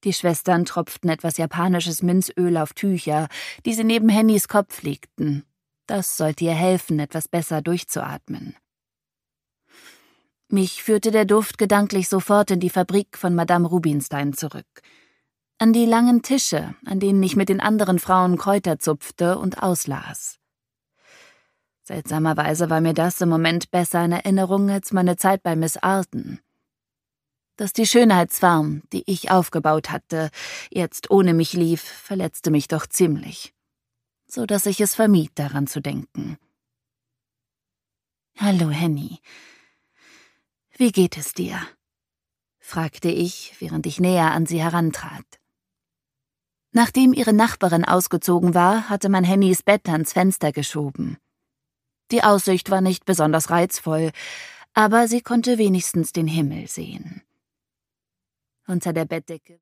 Die Schwestern tropften etwas japanisches Minzöl auf Tücher, die sie neben Hennys Kopf legten. Das sollte ihr helfen, etwas besser durchzuatmen. Mich führte der Duft gedanklich sofort in die Fabrik von Madame Rubinstein zurück. An die langen Tische, an denen ich mit den anderen Frauen Kräuter zupfte und auslas. Seltsamerweise war mir das im Moment besser in Erinnerung als meine Zeit bei Miss Arden. Dass die Schönheitsfarm, die ich aufgebaut hatte, jetzt ohne mich lief, verletzte mich doch ziemlich, so dass ich es vermied, daran zu denken. »Hallo, Henny. Wie geht es dir?« fragte ich, während ich näher an sie herantrat. Nachdem ihre Nachbarin ausgezogen war, hatte man Hennys Bett ans Fenster geschoben. Die Aussicht war nicht besonders reizvoll, aber sie konnte wenigstens den Himmel sehen. Unter der Bettdecke